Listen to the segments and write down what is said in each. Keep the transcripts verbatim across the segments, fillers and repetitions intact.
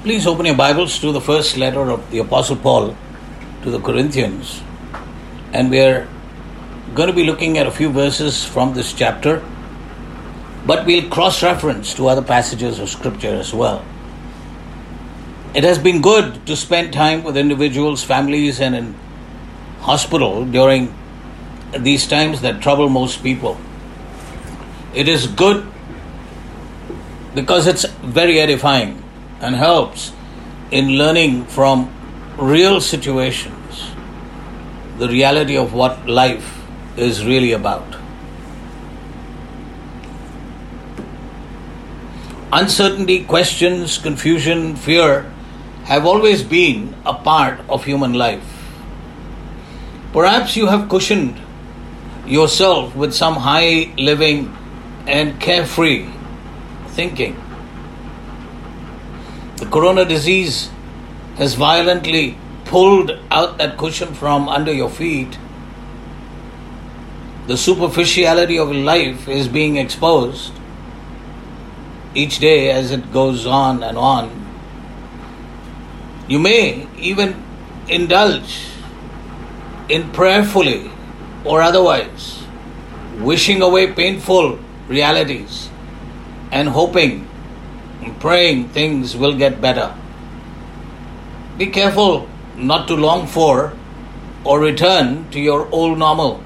Please open your Bibles to the first letter of the Apostle Paul to the Corinthians. And we are going to be looking at a few verses from this chapter, but we'll cross-reference to other passages of Scripture as well. It has been good to spend time with individuals, families, and in hospital during these times that trouble most people. It is good because it's very edifying and helps in learning from real situations the reality of what life is really about. Uncertainty, questions, confusion, fear have always been a part of human life. Perhaps you have cushioned yourself with some high living and carefree thinking. The corona disease has violently pulled out that cushion from under your feet. The superficiality of life is being exposed each day as it goes on and on. You may even indulge in prayerfully or otherwise wishing away painful realities and hoping and praying things will get better. Be careful not to long for or return to your old normal.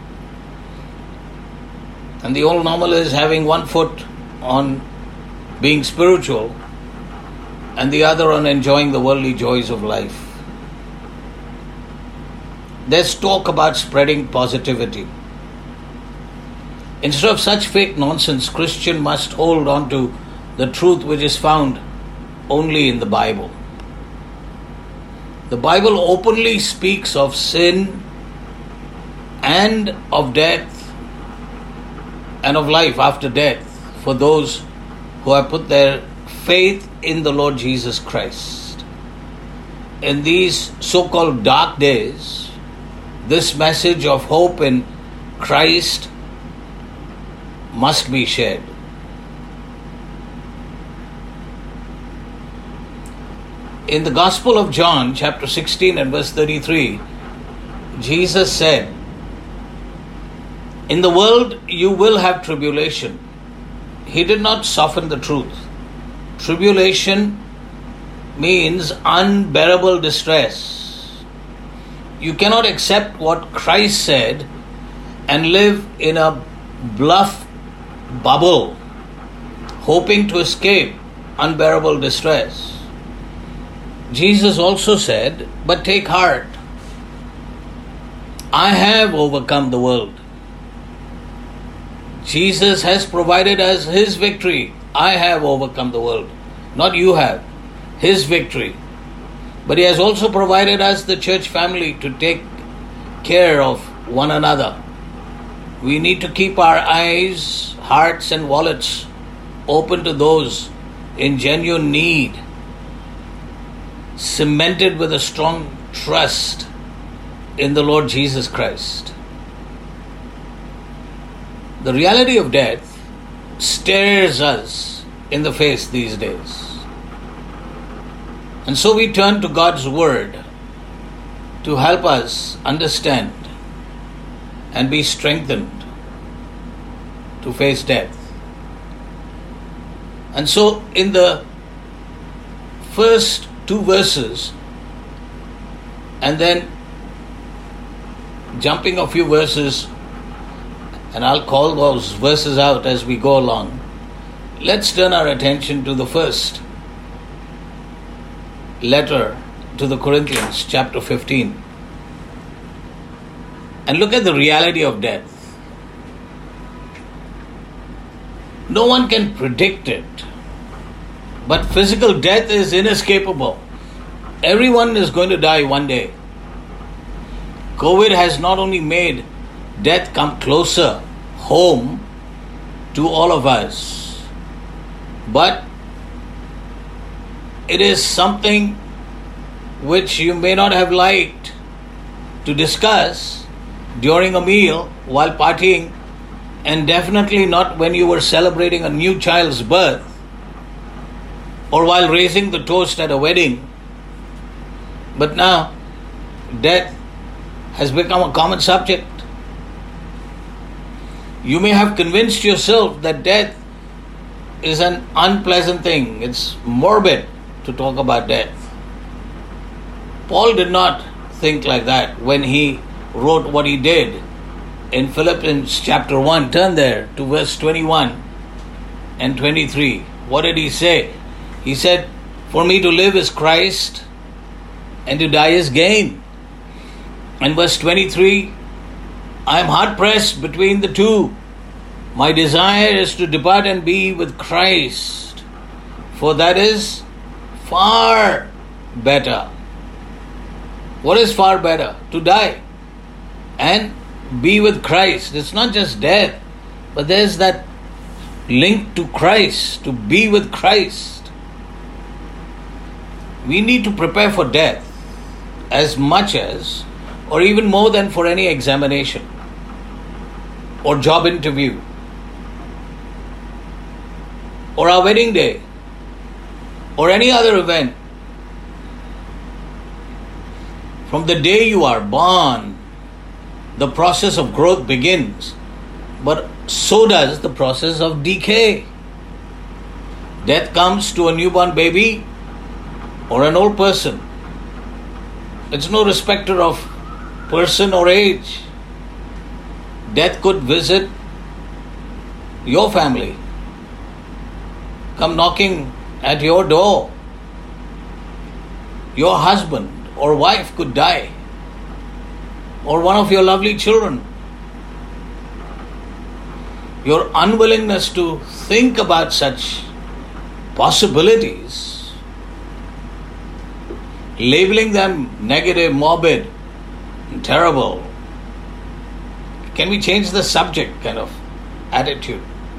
And the old normal is having one foot on being spiritual and the other on enjoying the worldly joys of life. There's talk about spreading positivity. Instead of such fake nonsense, Christian must hold on to the truth which is found only in the Bible. The Bible openly speaks of sin and of death and of life after death for those who have put their faith in the Lord Jesus Christ. In these so-called dark days, this message of hope in Christ must be shared. In the Gospel of John, chapter sixteen and verse thirty-three, Jesus said, "In the world you will have tribulation." He did not soften the truth. Tribulation means unbearable distress. You cannot accept what Christ said and live in a bluff bubble, hoping to escape unbearable distress. Jesus also said, "But take heart, I have overcome the world." Jesus has provided us His victory. I have overcome the world. Not you have. His victory. But He has also provided us the church family to take care of one another. We need to keep our eyes, hearts and wallets open to those in genuine need, cemented with a strong trust in the Lord Jesus Christ. The reality of death stares us in the face these days. And so we turn to God's Word to help us understand and be strengthened to face death. And so in the first two verses, and then jumping a few verses, and I'll call those verses out as we go along, let's turn our attention to the first letter to the Corinthians, chapter fifteen, and look at the reality of death. No one can predict it, but physical death is inescapable. Everyone is going to die one day. COVID has not only made death come closer home to all of us, but it is something which you may not have liked to discuss during a meal while partying and definitely not when you were celebrating a new child's birth or while raising the toast at a wedding. But now, death has become a common subject. You may have convinced yourself that death is an unpleasant thing. It's morbid to talk about death. Paul did not think like that when he wrote what he did in Philippians chapter one. Turn there to verse twenty-one and twenty-three. What did he say? He said, "For me to live is Christ, and to die is gain." And verse twenty-three, "I am hard pressed between the two. My desire is to depart and be with Christ, for that is far better." What is far better? To die and be with Christ. It's not just death, but there's that link to Christ, to be with Christ. We need to prepare for death as much as, or even more than, for any examination or job interview or our wedding day or any other event. From the day you are born, the process of growth begins, but so does the process of decay. Death comes to a newborn baby or an old person. It's no respecter of person or age. Death could visit your family, come knocking at your door. Your husband or wife could die, or one of your lovely children. Your unwillingness to think about such possibilities, labeling them negative, morbid, and terrible. Can we change the subject kind of attitude?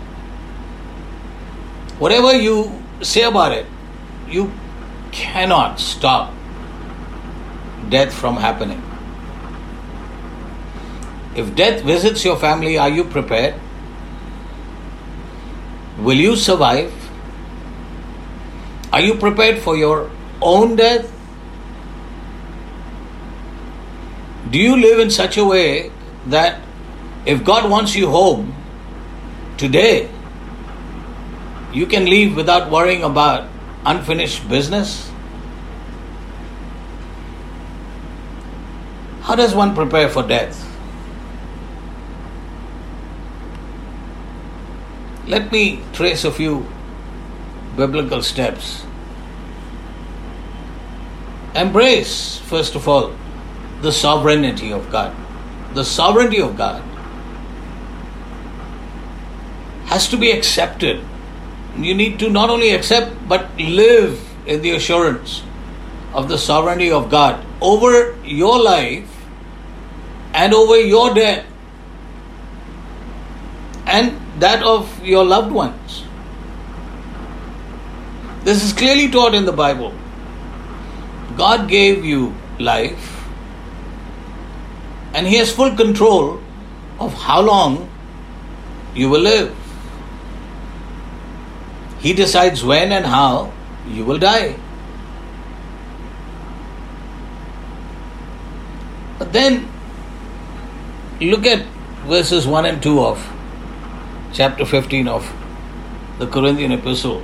Whatever you say about it, you cannot stop death from happening. If death visits your family, are you prepared? Will you survive? Are you prepared for your own death? Do you live in such a way that if God wants you home today, you can leave without worrying about unfinished business? How does one prepare for death? Let me trace a few biblical steps. Embrace, first of all, the sovereignty of God. The sovereignty of God has to be accepted. You need to not only accept but live in the assurance of the sovereignty of God over your life and over your death and that of your loved ones. This is clearly taught in the Bible. God gave you life and He has full control of how long you will live. He decides when and how you will die. But then look at verses one and two of chapter fifteen of the Corinthian epistle.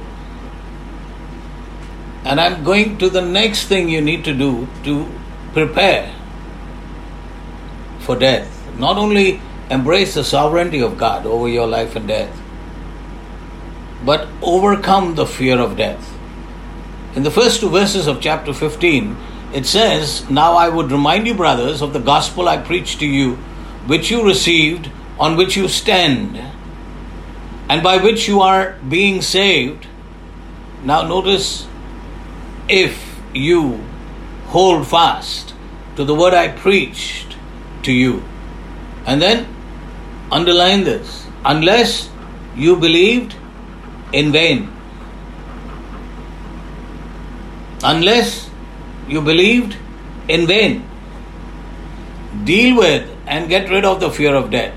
And I'm going to the next thing you need to do to prepare for death. Not only embrace the sovereignty of God over your life and death, but overcome the fear of death. In the first two verses of chapter fifteen, it says, "Now I would remind you, brothers, of the gospel I preached to you, which you received, on which you stand, and by which you are being saved." Now notice, if you hold fast to the word I preached to you. And then underline this, unless you believed in vain. Unless you believed in vain. Deal with and get rid of the fear of death.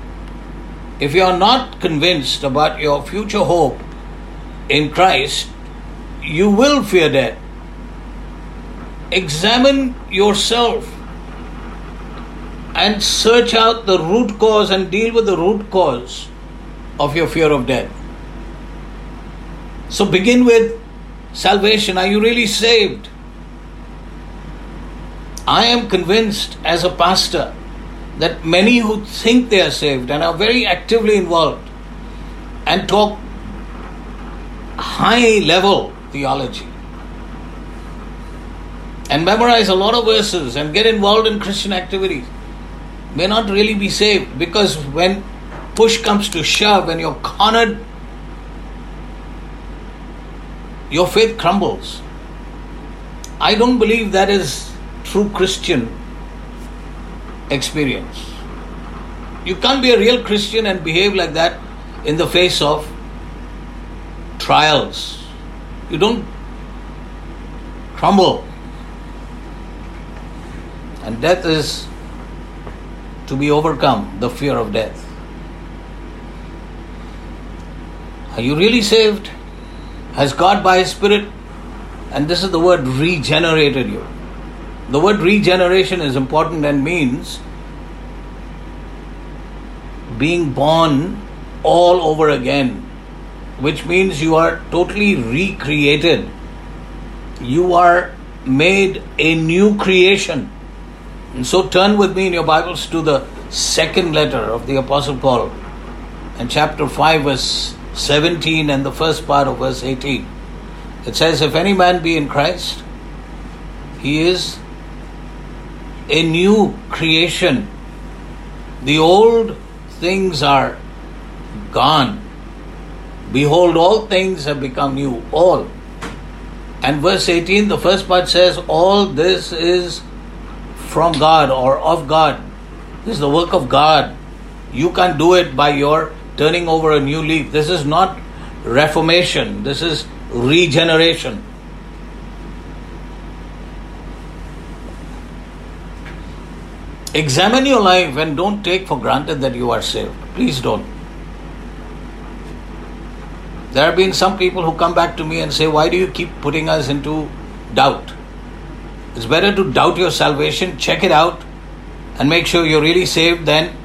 If you are not convinced about your future hope in Christ, you will fear death. Examine yourself and search out the root cause and deal with the root cause of your fear of death. So begin with salvation. Are you really saved? I am convinced as a pastor that many who think they are saved and are very actively involved and talk high level theology and memorize a lot of verses and get involved in Christian activities may not really be saved, because when push comes to shove and you're cornered, your faith crumbles. I don't believe that is true Christian experience. You can't be a real Christian and behave like that in the face of trials. You don't crumble. And death is to be overcome, the fear of death. Are you really saved? Has God by His Spirit, and this is the word, regenerated you? The word regeneration is important and means being born all over again, which means you are totally recreated. You are made a new creation. And so turn with me in your Bibles to the second letter of the Apostle Paul, and chapter five, verse seventeen, and the first part of verse eighteen. It says, if any man be in Christ, he is a new creation. The old things are gone. Behold, all things have become new. All. And verse eighteen, the first part says, all this is from God or of God. This is the work of God. You can't do it by your turning over a new leaf. This is not reformation. This is regeneration. Examine your life and don't take for granted that you are saved. Please don't. There have been some people who come back to me and say, why do you keep putting us into doubt? It's better to doubt your salvation, check it out, and make sure you're really saved, then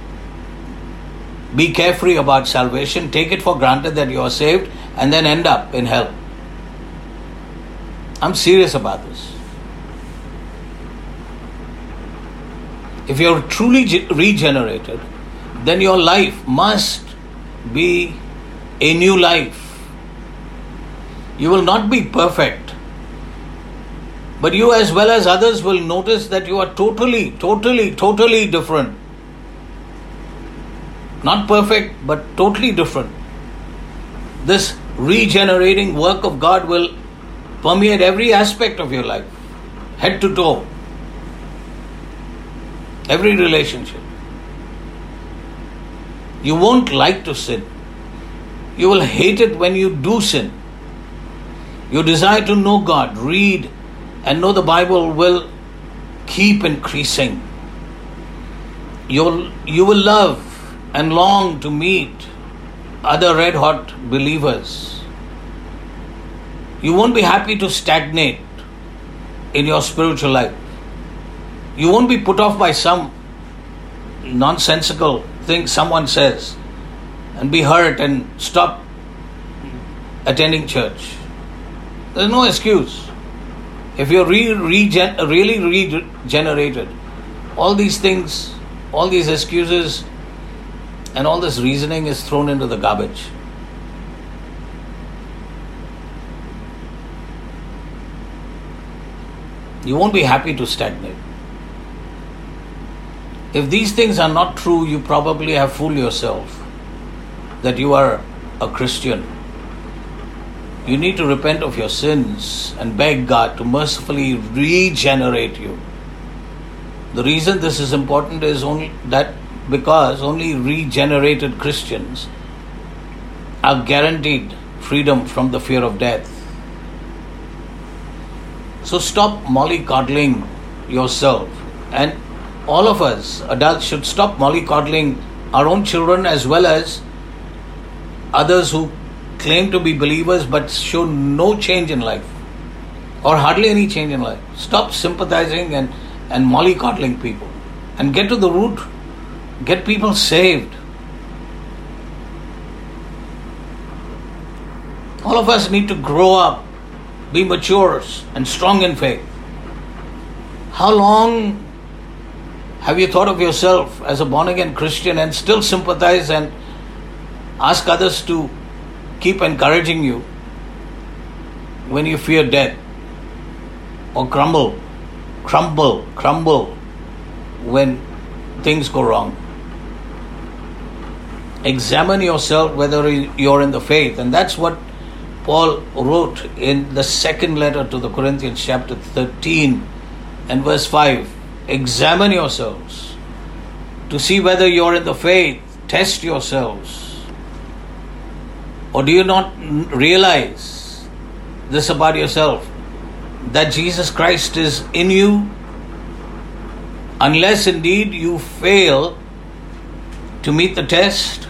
be carefree about salvation, take it for granted that you are saved, and then end up in hell. I'm serious about this. If you're truly regenerated, then your life must be a new life. You will not be perfect, but you as well as others will notice that you are totally, totally, totally different. Not perfect, but totally different. This regenerating work of God will permeate every aspect of your life, head to toe, every relationship. You won't like to sin. You will hate it when you do sin. Your desire to know God, read and know the Bible will keep increasing. You'll, you will love and long to meet other red-hot believers. You won't be happy to stagnate in your spiritual life. You won't be put off by some nonsensical thing someone says and be hurt and stop attending church. There's no excuse. If you're re- regen- really regenerated, all these things, all these excuses, and all this reasoning is thrown into the garbage. You won't be happy to stagnate. If these things are not true, you probably have fooled yourself that you are a Christian. You need to repent of your sins and beg God to mercifully regenerate you. The reason this is important is only that because only regenerated Christians are guaranteed freedom from the fear of death. So stop mollycoddling yourself, and all of us adults should stop mollycoddling our own children as well as others who claim to be believers but show no change in life or hardly any change in life. Stop sympathizing and, and mollycoddling people and get to the root. Get people saved. All of us need to grow up, be mature and strong in faith. How long have you thought of yourself as a born-again Christian and still sympathize and ask others to keep encouraging you when you fear death or crumble, crumble, crumble when things go wrong? Examine yourself whether you're in the faith, and that's what Paul wrote in the second letter to the Corinthians, chapter thirteen and verse five. Examine yourselves to see whether you're in the faith. Test yourselves. Or do you not realize this about yourself, that Jesus Christ is in you? Unless indeed you fail to meet the test.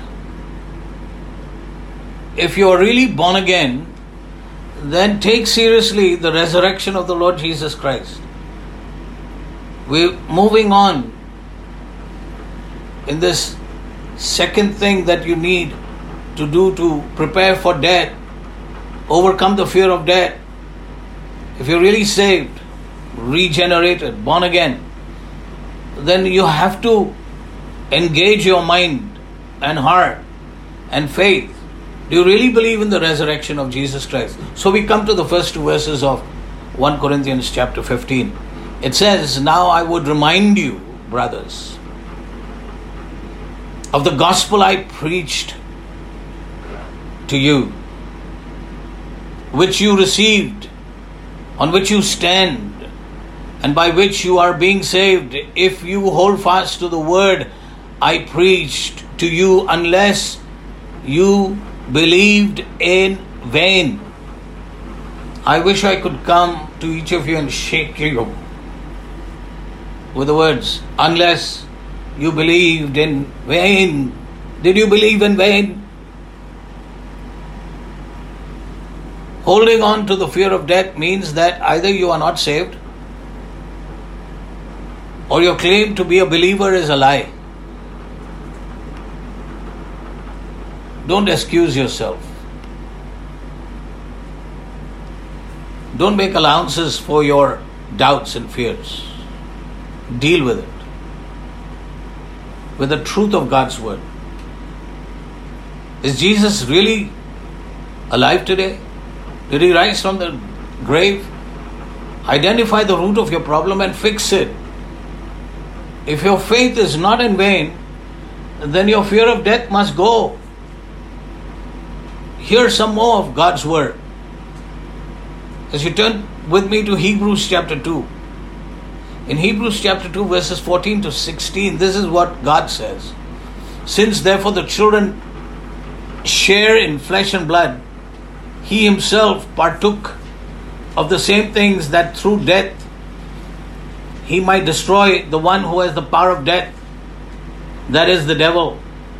If you are really born again, then take seriously the resurrection of the Lord Jesus Christ. We're moving on in this second thing that you need to do to prepare for death, overcome the fear of death. If you're really saved, regenerated, born again, then you have to engage your mind and heart and faith. Do you really believe in the resurrection of Jesus Christ? So we come to the first two verses of First Corinthians chapter fifteen. It says, "Now I would remind you, brothers, of the gospel I preached to you, which you received, on which you stand, and by which you are being saved, if you hold fast to the word I preached to you, unless you believed in vain." I wish I could come to each of you and shake you with the words, "Unless you believed in vain." Did you believe in vain? Holding on to the fear of death means that either you are not saved or your claim to be a believer is a lie. Don't excuse yourself. Don't make allowances for your doubts and fears. Deal with it with the truth of God's word. Is Jesus really alive today? Did he rise from the grave? Identify the root of your problem and fix it. If your faith is not in vain, then your fear of death must go. Hear some more of God's word. As you turn with me to Hebrews chapter two. In Hebrews chapter two, verses fourteen to sixteen, this is what God says. "Since therefore the children share in flesh and blood, he himself partook of the same things, that through death he might destroy the one who has the power of death, that is the devil,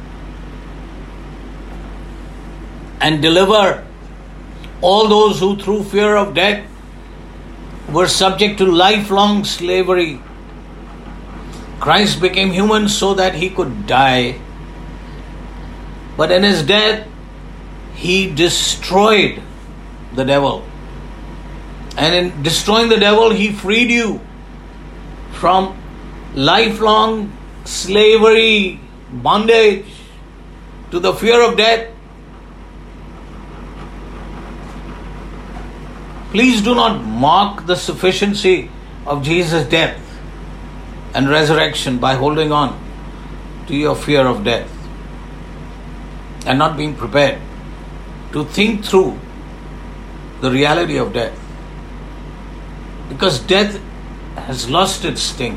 and deliver all those who through fear of death were subject to lifelong slavery. Christ became human so that he could die, but in his death he destroyed the devil. And in destroying the devil, he freed you from lifelong slavery, bondage to the fear of death. Please do not mock the sufficiency of Jesus' death and resurrection by holding on to your fear of death and not being prepared to think through the reality of death. Because death has lost its sting.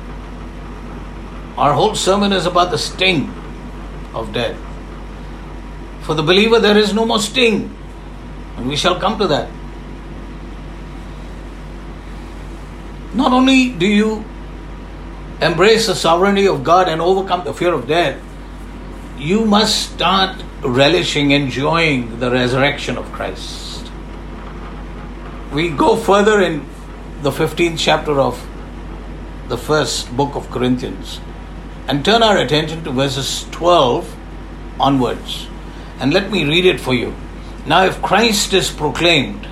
Our whole sermon is about the sting of death. For the believer, there is no more sting, and we shall come to that. Not only do you embrace the sovereignty of God and overcome the fear of death, you must start relishing, enjoying the resurrection of Christ. We go further in the fifteenth chapter of the first book of Corinthians and turn our attention to verses twelve onwards. And let me read it for you. Now, if Christ is proclaimed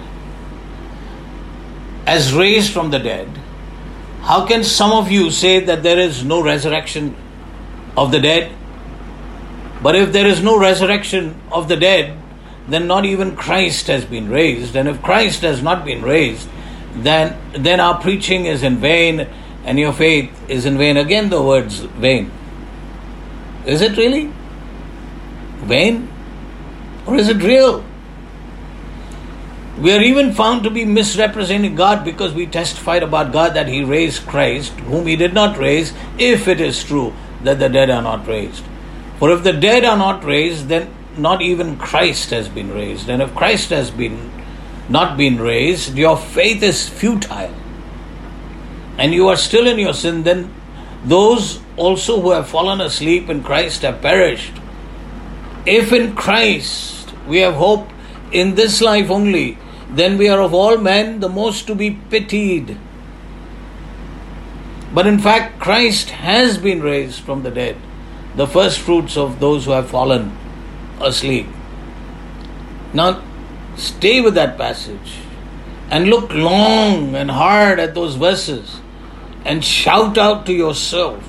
as raised from the dead, how can some of you say that there is no resurrection of the dead? But if there is no resurrection of the dead, then not even Christ has been raised. And if Christ has not been raised, then, then our preaching is in vain and your faith is in vain. Again, the words vain. Is it really vain? Or is it real? We are even found to be misrepresenting God because we testified about God that He raised Christ, whom He did not raise, if it is true that the dead are not raised. For if the dead are not raised, then not even Christ has been raised. And if Christ has been not been raised, your faith is futile, and you are still in your sin. Then those also who have fallen asleep in Christ have perished. If in Christ we have hope in this life only, then we are of all men the most to be pitied. But in fact, Christ has been raised from the dead, the first fruits of those who have fallen asleep. Now, stay with that passage and look long and hard at those verses and shout out to yourself,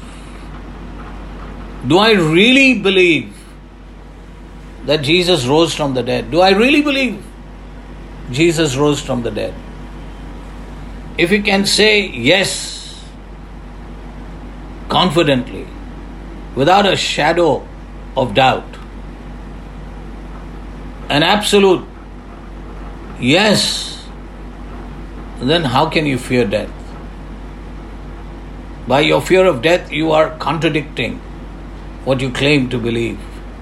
do I really believe that Jesus rose from the dead? Do I really believe Jesus rose from the dead? If you can say yes, confidently, without a shadow of doubt, an absolute yes, then how can you fear death? By your fear of death, you are contradicting what you claim to believe.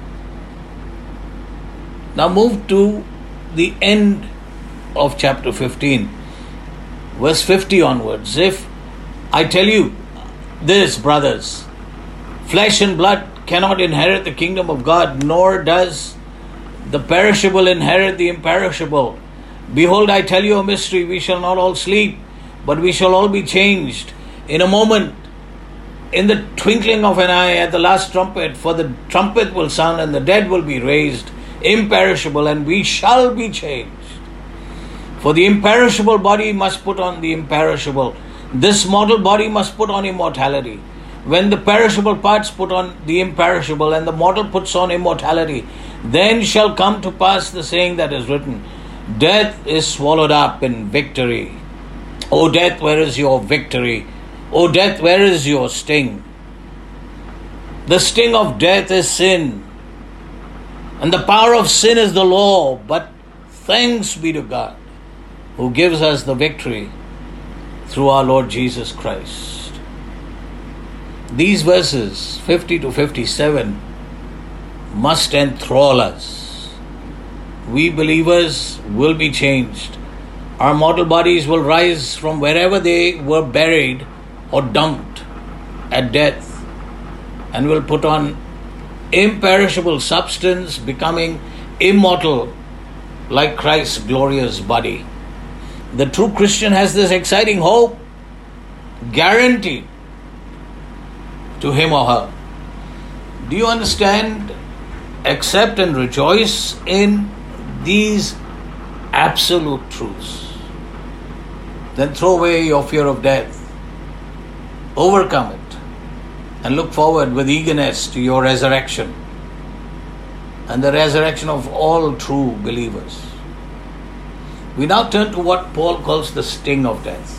Now move to the end of chapter fifteen, verse fifty onwards. If I tell you this, brothers, flesh and blood cannot inherit the kingdom of God, nor does the perishable inherit the imperishable. Behold, I tell you a mystery, we shall not all sleep, but we shall all be changed in a moment, in the twinkling of an eye, at the last trumpet. For the trumpet will sound, and the dead will be raised imperishable, and we shall be changed. For the imperishable body must put on the imperishable. This mortal body must put on immortality. When the perishable parts put on the imperishable, and the mortal puts on immortality, then shall come to pass the saying that is written, death is swallowed up in victory. O death, where is your victory? O death, where is your sting? The sting of death is sin, and the power of sin is the law. But thanks be to God, who gives us the victory through our Lord Jesus Christ. These verses, fifty to fifty-seven, must enthrall us. We believers will be changed. Our mortal bodies will rise from wherever they were buried or dumped at death, and will put on imperishable substance, becoming immortal like Christ's glorious body. The true Christian has this exciting hope guaranteed to him or her. Do you understand? Accept and rejoice in these absolute truths. Then throw away your fear of death. Overcome it and look forward with eagerness to your resurrection and the resurrection of all true believers. We now turn to what Paul calls the sting of death.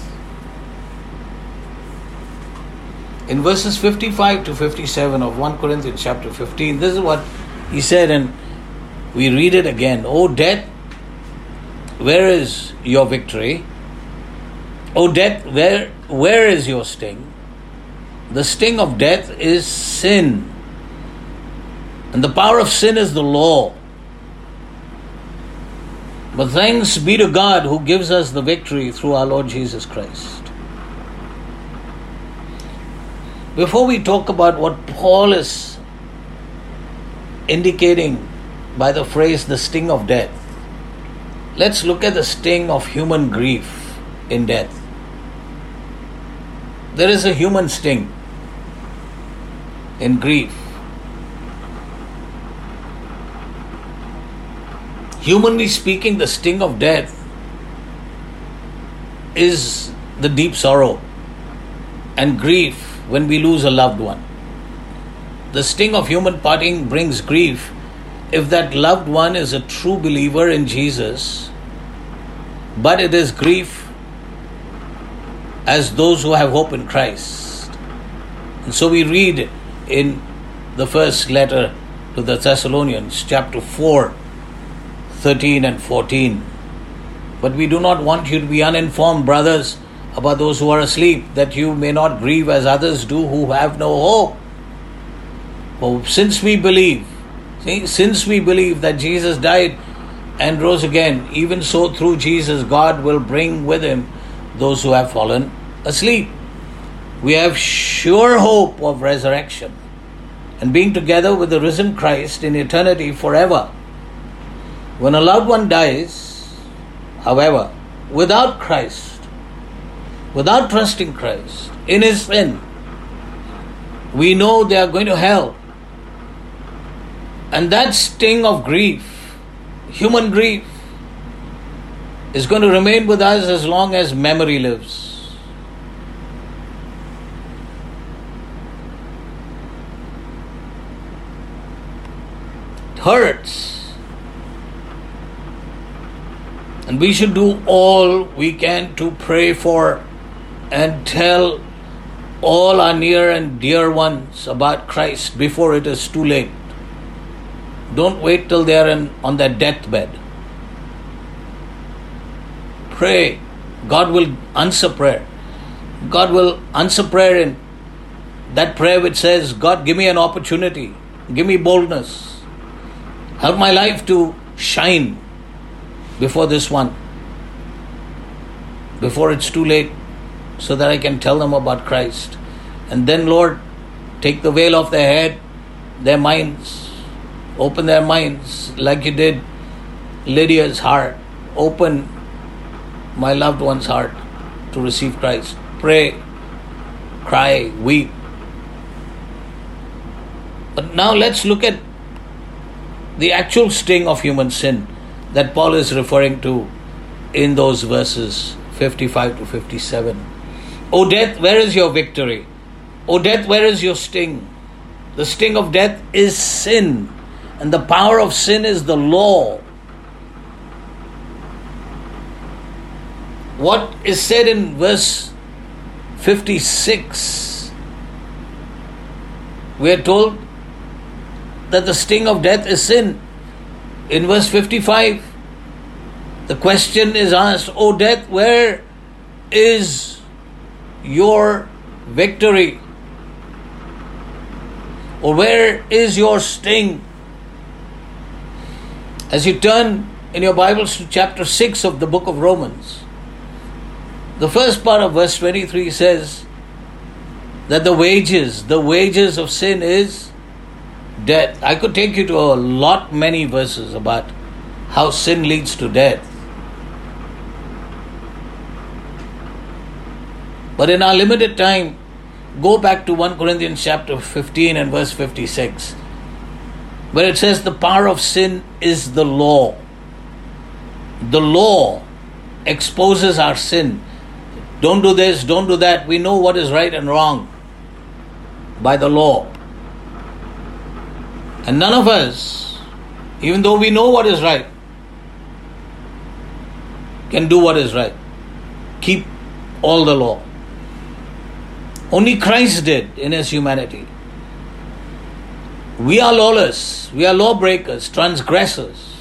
In verses fifty-five to fifty-seven of First Corinthians chapter fifteen, this is what he said, and we read it again. O death, where is your victory? O death, where, where is your sting? The sting of death is sin, and the power of sin is the law. But thanks be to God who gives us the victory through our Lord Jesus Christ. Before we talk about what Paul is indicating by the phrase the sting of death. Let's look at the sting of human grief in death. There is a human sting in grief. Humanly speaking, the sting of death is the deep sorrow and grief when we lose a loved one. The sting of human parting brings grief if that loved one is a true believer in Jesus, but it is grief as those who have hope in Christ. And so we read in the first letter to the Thessalonians, chapter four, thirteen and fourteen. But we do not want you to be uninformed, brothers, about those who are asleep, that you may not grieve as others do who have no hope. For since we believe, see, since we believe that Jesus died and rose again, even so through Jesus God will bring with him those who have fallen asleep. We have sure hope of resurrection and being together with the risen Christ in eternity forever. When a loved one dies, however, without Christ, without trusting Christ, in his sin, we know they are going to hell. And that sting of grief, human grief, is going to remain with us as long as memory lives. It hurts. And we should do all we can to pray for and tell all our near and dear ones about Christ before it is too late. Don't wait till they are in, on their deathbed. Pray. God will answer prayer. God will answer prayer in that prayer which says, God, give me an opportunity. Give me boldness. Help my life to shine before this one, before it's too late, so that I can tell them about Christ. And then, Lord, take the veil off their head, their minds, open their minds like you did Lydia's heart. Open my loved one's heart to receive Christ. Pray, cry, weep. But now let's look at the actual sting of human sin that Paul is referring to in those verses fifty-five to fifty-seven. O death, where is your victory? O death, where is your sting? The sting of death is sin, and the power of sin is the law. What is said in verse fifty-six? We are told that the sting of death is sin. In verse fifty-five, the question is asked, O death, where is your victory? Or where is your sting? As you turn in your Bibles to chapter six of the book of Romans, the first part of verse twenty-three says that the wages, the wages of sin is death. I could take you to a lot many verses about how sin leads to death. But in our limited time, go back to First Corinthians chapter fifteen and verse fifty-six, where it says the power of sin is the law. The law exposes our sin. Don't do this, don't do that. We know what is right and wrong by the law. And none of us, even though we know what is right, can do what is right. Keep all the law. Only Christ did in his humanity. We are lawless. We are lawbreakers, transgressors.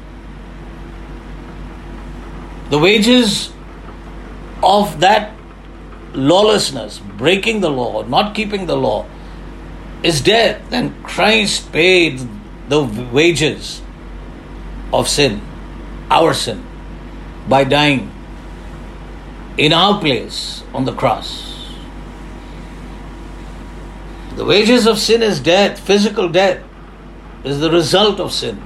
The wages of that lawlessness, breaking the law, not keeping the law, is death. And Christ paid the wages of sin, our sin, by dying in our place on the cross. The wages of sin is death, physical death. is the result of sin.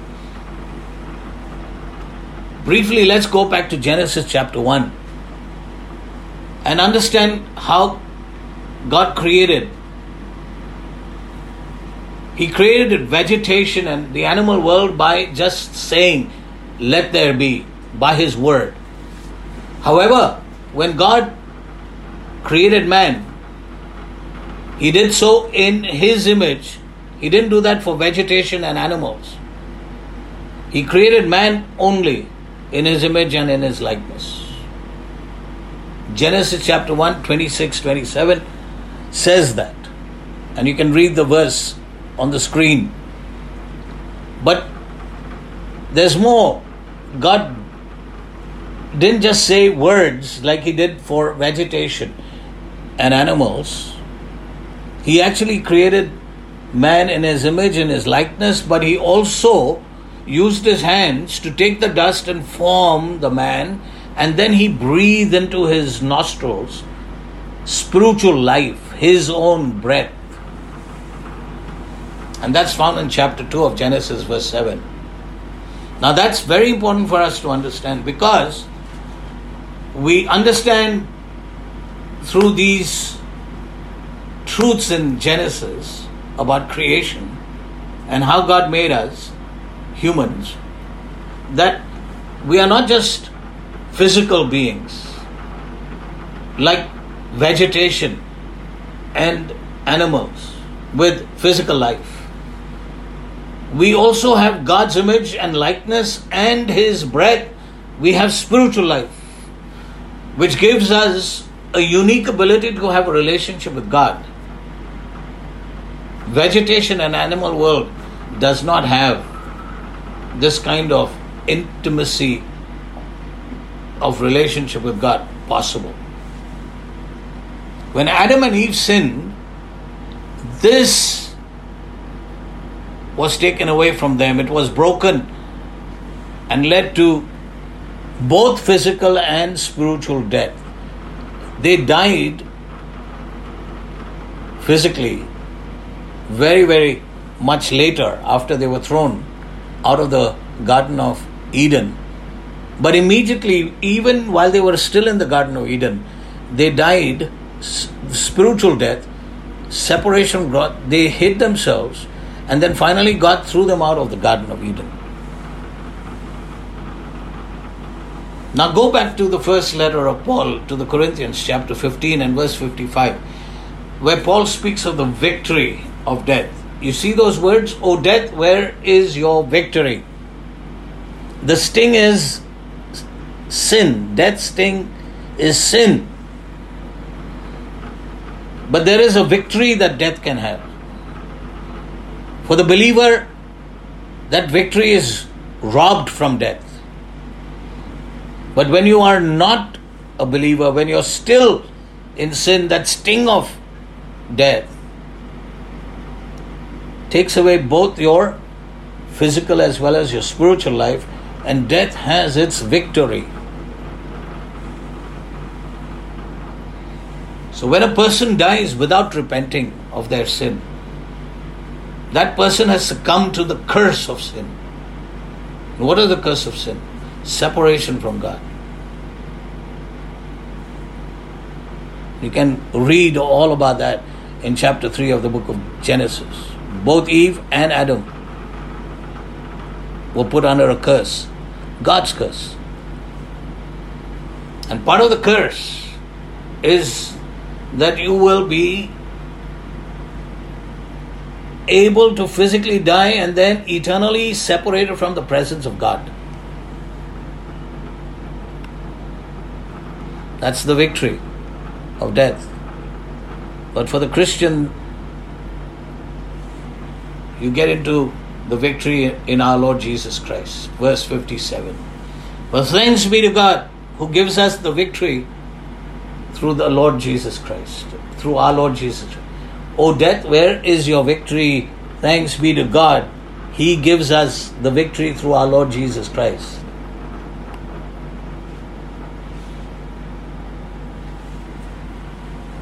Briefly, let's go back to Genesis chapter one and understand how God created. He created vegetation and the animal world by just saying, "Let there be," by His word. However, when God created man, He did so in His image. He didn't do that for vegetation and animals. He created man only in His image and in His likeness. Genesis chapter one, twenty-six, twenty-seven says that. And you can read the verse on the screen. But there's more. God didn't just say words like He did for vegetation and animals. He actually created man in His image, in His likeness, but He also used His hands to take the dust and form the man, and then He breathed into his nostrils spiritual life, His own breath. And that's found in chapter two of Genesis, verse seven. Now that's very important for us to understand, because we understand through these truths in Genesis about creation and how God made us humans, that we are not just physical beings like vegetation and animals with physical life. We also have God's image and likeness and His breath. We have spiritual life, which gives us a unique ability to have a relationship with God. Vegetation and animal world does not have this kind of intimacy of relationship with God possible. When Adam and Eve sinned, this was taken away from them. It was broken and led to both physical and spiritual death. They died physically very, very much later, after they were thrown out of the Garden of Eden. But immediately, even while they were still in the Garden of Eden, they died spiritual death, separation from God. They hid themselves, and then finally God threw them out of the Garden of Eden. Now go back to the first letter of Paul to the Corinthians, chapter fifteen and verse fifty-five, where Paul speaks of the victory of death. You see those words? "O death, where is your victory?" The sting is sin. Death's sting is sin. But there is a victory that death can have. For the believer, that victory is robbed from death. But when you are not a believer, when you're still in sin, that sting of death takes away both your physical as well as your spiritual life, and death has its victory. So when a person dies without repenting of their sin, that person has succumbed to the curse of sin. And what is the curse of sin? Separation from God. You can read all about that in chapter three of the book of Genesis. Both Eve and Adam were put under a curse, God's curse. And part of the curse is that you will be able to physically die and then eternally separated from the presence of God. That's the victory of death. But for the Christian, you get into the victory in our Lord Jesus Christ. Verse fifty-seven. But thanks be to God who gives us the victory through the Lord Jesus Christ. Through our Lord Jesus Christ. O death, where is your victory? Thanks be to God. He gives us the victory through our Lord Jesus Christ.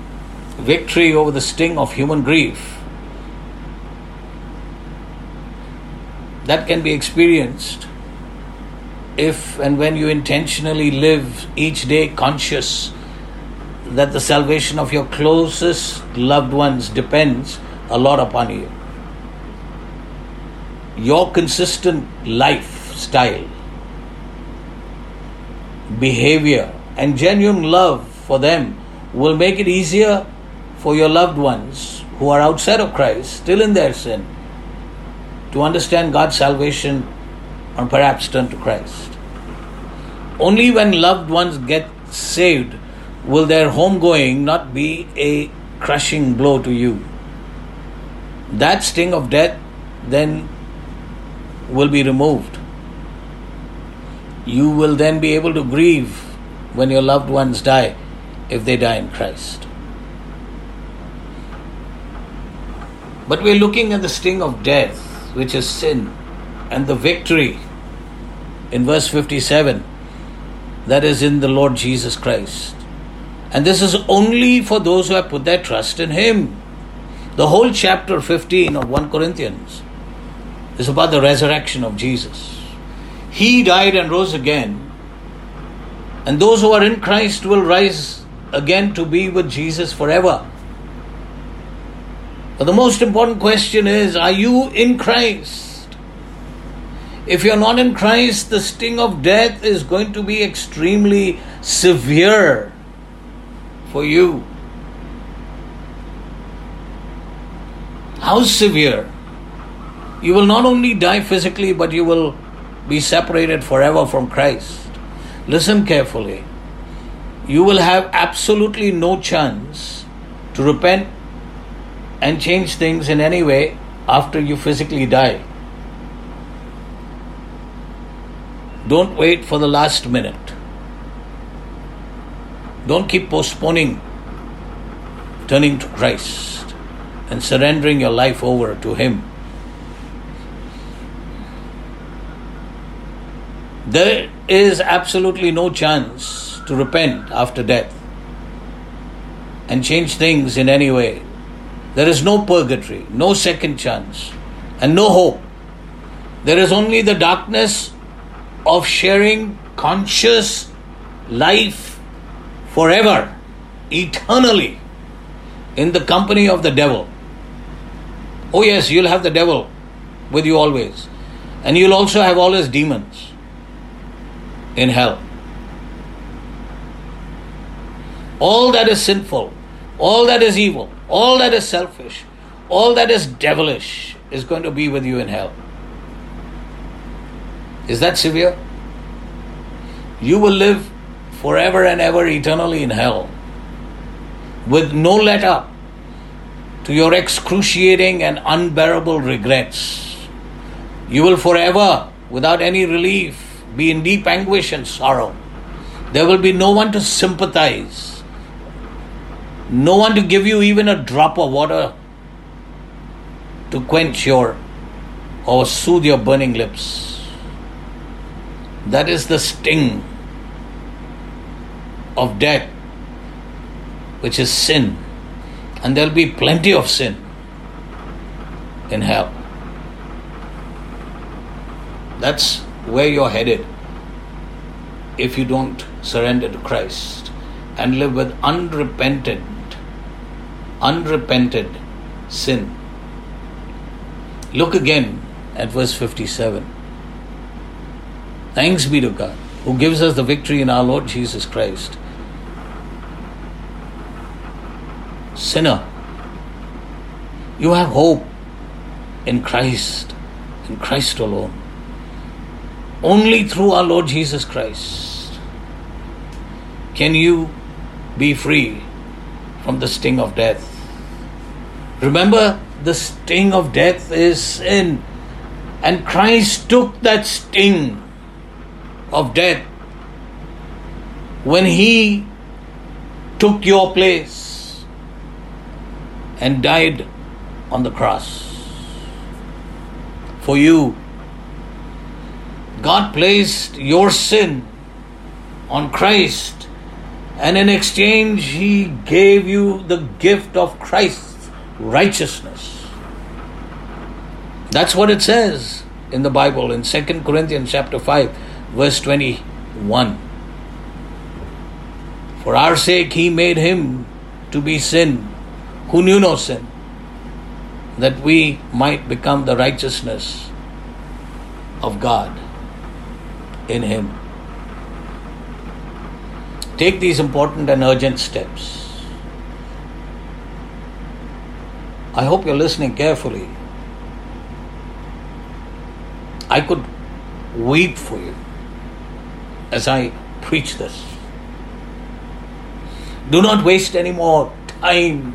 Victory over the sting of human grief. that can be experienced if and when you intentionally live each day conscious that the salvation of your closest loved ones depends a lot upon you. Your consistent lifestyle, behavior, and genuine love for them will make it easier for your loved ones who are outside of Christ, still in their sin, to understand God's salvation and perhaps turn to Christ. Only when loved ones get saved will their homegoing not be a crushing blow to you. That sting of death then will be removed. You will then be able to grieve when your loved ones die, if they die in Christ. But we're looking at the sting of death, which is sin, and the victory in verse fifty-seven, that is in the Lord Jesus Christ. And this is only for those who have put their trust in Him. The whole chapter fifteen of First Corinthians is about the resurrection of Jesus. He died and rose again, and those who are in Christ will rise again to be with Jesus forever. But the most important question is, are you in Christ? If you're not in Christ, the sting of death is going to be extremely severe for you. How severe? You will not only die physically, but you will be separated forever from Christ. Listen carefully. You will have absolutely no chance to repent and change things in any way after you physically die. Don't wait for the last minute. Don't keep postponing turning to Christ and surrendering your life over to Him. There is absolutely no chance to repent after death and change things in any way. There is no purgatory, no second chance, and no hope. There is only the darkness of sharing conscious life forever, eternally, in the company of the devil. Oh yes, you'll have the devil with you always. And you'll also have all his demons in hell. All that is sinful, all that is evil, all that is selfish, all that is devilish is going to be with you in hell. Is that severe? You will live forever and ever eternally in hell with no let up to your excruciating and unbearable regrets. You will forever, without any relief, be in deep anguish and sorrow. There will be no one to sympathize, no one to give you even a drop of water to quench your or soothe your burning lips. That is the sting of death, which is sin. And there will be plenty of sin in hell. That's where you're headed if you don't surrender to Christ and live with unrepentant, unrepented sin. Look again at verse fifty-seven. Thanks be to God, who gives us the victory in our Lord Jesus Christ. Sinner, you have hope in Christ, in Christ alone. Only through our Lord Jesus Christ can you be free from the sting of death. Remember, the sting of death is sin, and Christ took that sting of death when He took your place and died on the cross for you. God placed your sin on Christ, and in exchange He gave you the gift of Christ's righteousness. That's what it says. in the Bible in Second Corinthians chapter five, verse twenty-one. For our sake he made him to be sin who knew no sin, that we might become the righteousness of God in him. Take these important and urgent steps. I hope you're listening carefully. I could weep for you as I preach this. Do not waste any more time.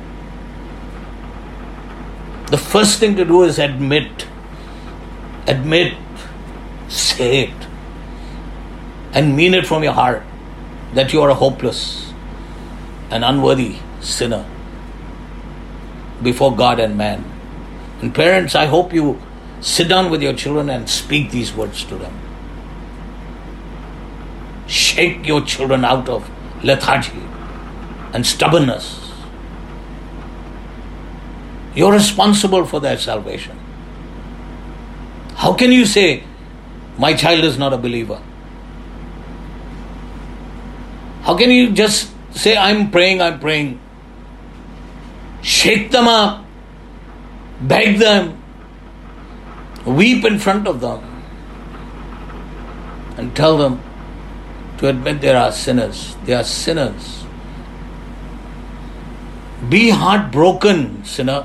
The first thing to do is admit, admit, say it, and mean it from your heart that you are a hopeless and unworthy sinner before God and man. And parents, I hope you sit down with your children and speak these words to them. Shake your children out of lethargy and stubbornness. You're responsible for their salvation. How can you say, my child is not a believer? How can you just say, I'm praying, I'm praying? Shake them up. Beg them. Weep in front of them. And tell them to admit they are sinners. They are sinners. Be heartbroken, sinner,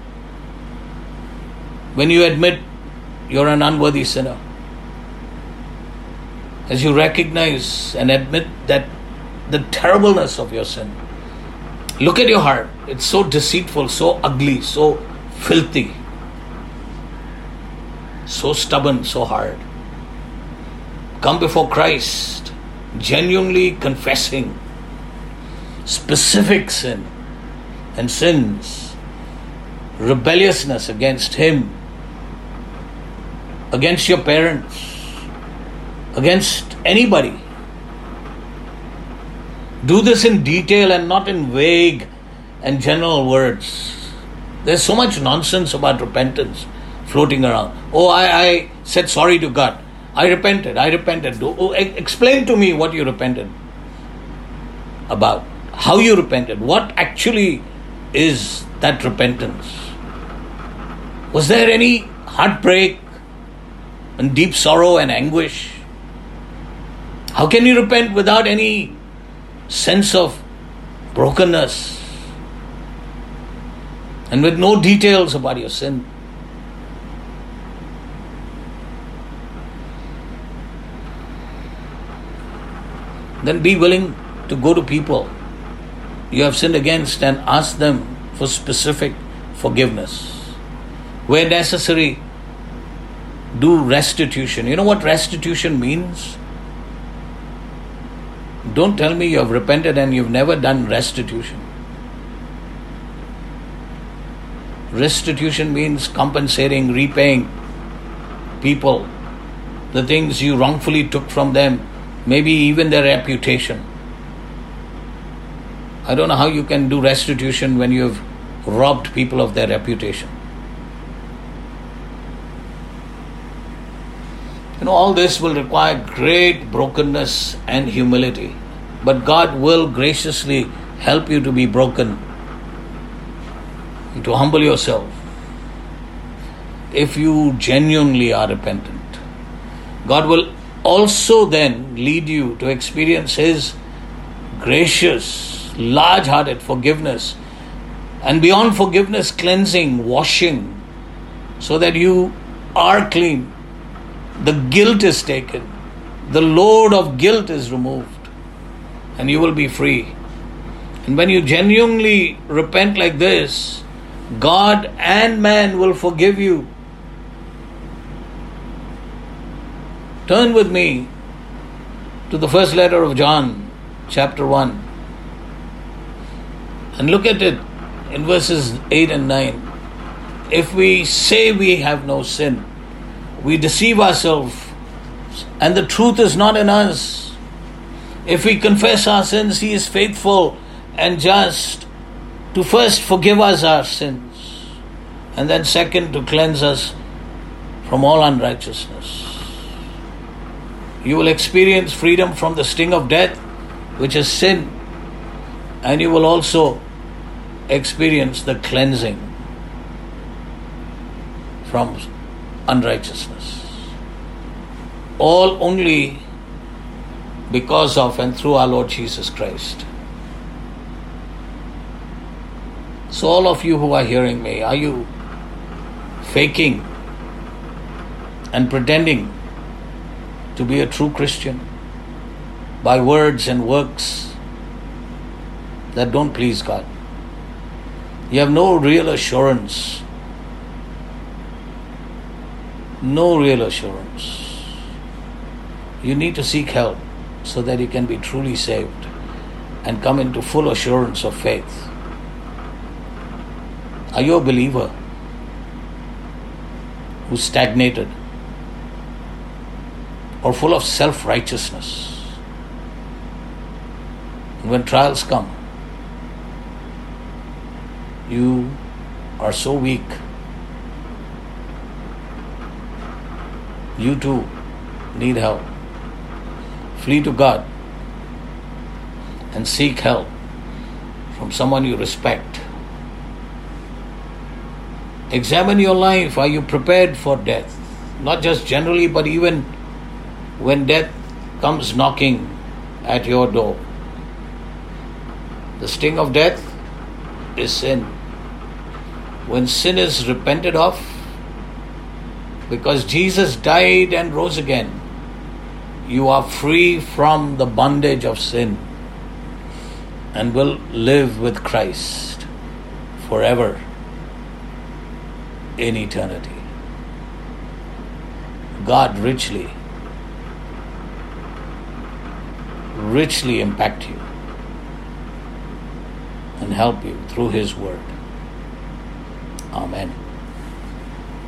when you admit you're an unworthy sinner. As you recognize and admit that the terribleness of your sin. Look at your heart. It's so deceitful, so ugly, so filthy, so stubborn, so hard. Come before Christ, genuinely confessing specific sin and sins, rebelliousness against Him, against your parents, against anybody. Do this in detail and not in vague and general words. There's so much nonsense about repentance floating around. Oh, I, I said sorry to God. I repented. I repented. Oh, explain to me what you repented about. How you repented. What actually is that repentance? Was there any heartbreak and deep sorrow and anguish? How can you repent without any sense of brokenness and with no details about your sin? Then be willing to go to people you have sinned against and ask them for specific forgiveness. Where necessary, do restitution. You know what restitution means? Don't tell me you have repented and you've never done restitution. Restitution means compensating, repaying people the things you wrongfully took from them, maybe even their reputation. I don't know how you can do restitution when you have robbed people of their reputation. You know, all this will require great brokenness and humility. But God will graciously help you to be broken and to humble yourself if you genuinely are repentant. God will also then lead you to experience His gracious, large-hearted forgiveness, and beyond forgiveness, cleansing, washing, so that you are clean. The guilt is taken. The load of guilt is removed. And you will be free. And when you genuinely repent like this, God and man will forgive you. Turn with me to the first letter of John, chapter one. And look at it in verses eight and nine. If we say we have no sin, we deceive ourselves, and the truth is not in us. If we confess our sins, He is faithful and just to first forgive us our sins, and then second, to cleanse us from all unrighteousness. You will experience freedom from the sting of death, which is sin, and you will also experience the cleansing from unrighteousness. All only because of and through our Lord Jesus Christ. So all of you who are hearing me, are you faking and pretending to be a true Christian by words and works that don't please God? You have no real assurance. No real assurance. You need to seek help so that you can be truly saved and come into full assurance of faith. Are you a believer who stagnated or full of self-righteousness? And when trials come, you are so weak. You too need help. Flee to God and seek help from someone you respect. Examine your life. Are you prepared for death? Not just generally, but even when death comes knocking at your door. The sting of death is sin. When sin is repented of, because Jesus died and rose again, you are free from the bondage of sin and will live with Christ forever in eternity. God richly, richly impact you and help you through His Word. Amen.